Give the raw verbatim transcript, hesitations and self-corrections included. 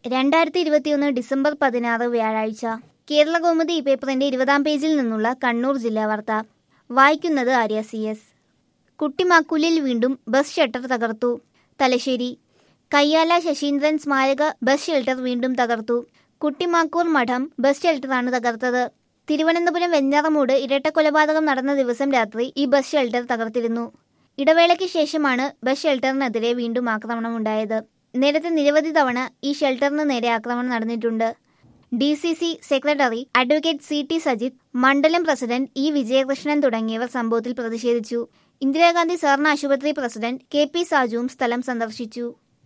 രണ്ടായിരത്തി ഇരുപത്തിയൊന്ന് ഡിസംബർ പതിനാറ് വ്യാഴാഴ്ച കേരള കൗമുദി ഈ പേപ്പറിന്റെ ഇരുപതാം പേജിൽ നിന്നുള്ള കണ്ണൂർ ജില്ലാ വാർത്ത. വായിക്കുന്നത് ആര്യ സി എസ്. കുട്ടിമാക്കൂലിൽ വീണ്ടും ബസ് ഷെൽട്ടർ തകർത്തു. തലശ്ശേരി. കയ്യാല ശശീന്ദ്രൻ സ്മാരക ബസ് ഷെൽട്ടർ വീണ്ടും തകർത്തു. കുട്ടിമാക്കൂർ മഠം ബസ് ഷെൽട്ടറാണ് തകർത്തത്. തിരുവനന്തപുരം വെഞ്ഞാറമൂട് ഇരട്ടക്കൊലപാതകം നടന്ന ദിവസം രാത്രി ഈ ബസ് ഷെൽട്ടർ തകർത്തിരുന്നു. ഇടവേളയ്ക്ക് ശേഷമാണ് ബസ് ഷെൽട്ടറിനെതിരെ വീണ്ടും ആക്രമണമുണ്ടായത്. നേരത്തെ നിരവധി തവണ ഈ ഷെൽട്ടറിന് നേരെ ആക്രമണം നടന്നിട്ടുണ്ട്. D C C secretary advocate C T Sajith, മണ്ഡലം പ്രസിഡന്റ് ഇ വിജയകൃഷ്ണൻ തുടങ്ങിയവർ സംഭവത്തിൽ പ്രതിഷേധിച്ചു. ഇന്ദിരാഗാന്ധി സഹകരണ ആശുപത്രി പ്രസിഡന്റ് കെ പി സാജുവും സ്ഥലം സന്ദർശിച്ചു.